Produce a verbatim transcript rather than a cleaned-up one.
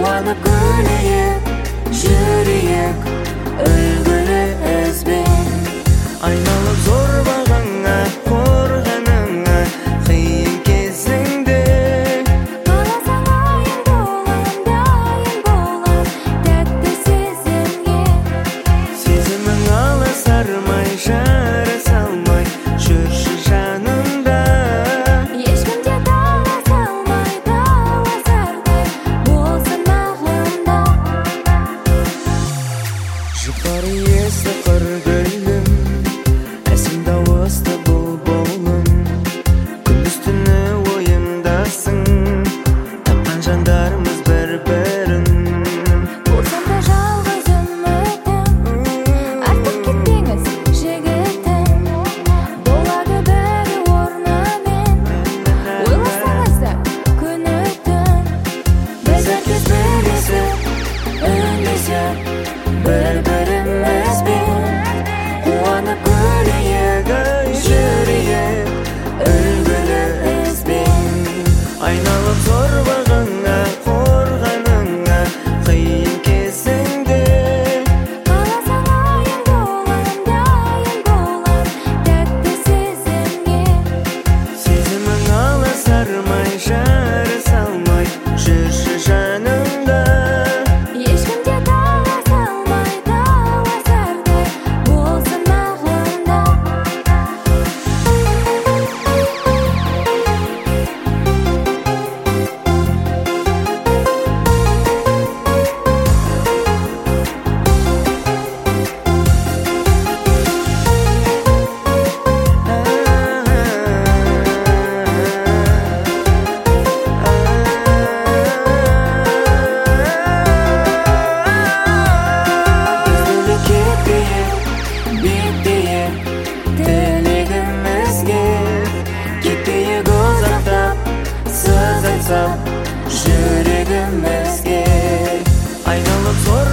Quvonib güleyip, yürüyük Ölgülü özbek Aynalıp zor bağına, korganına Kıyın kezingde Kalasan ayın bolan, dayın bolan Tәтті сезімге Сезімің ала sarmay, жара салмай Жүрші жанымда Ешкімде дала салмай, даласардай Болсын ағымда Жұпар иесі қыр гүлім Әсімді ауысты бұл болым Күндіз түні ойымдасың Тапқан жандарымыз бір-бірін Болсам да жалғыз үмітім Артық кетпеңіз жігітім Болады бәрі орнымен Ойласаңыз да күні түн Біз әркез бірлесіп, үндесіп Бір-бірімізбен Қуанып күлейік, жүрейік Үлгілі ізбен Айналып зор бағына, қорғаныңа Қиын кезіңде Қаласаң айын болам, дайын болам Тәтті сезімге Сезімің ала sarmay, жара салмай Жүрші жанымда Ешкімде дала салмай, даласардай Болсын ағымда Өзгелі кетпейік, бетпейік Тілегімізге Кетпейік ұзақтап, сөз айтсақ Жүрегімізге Айналып зор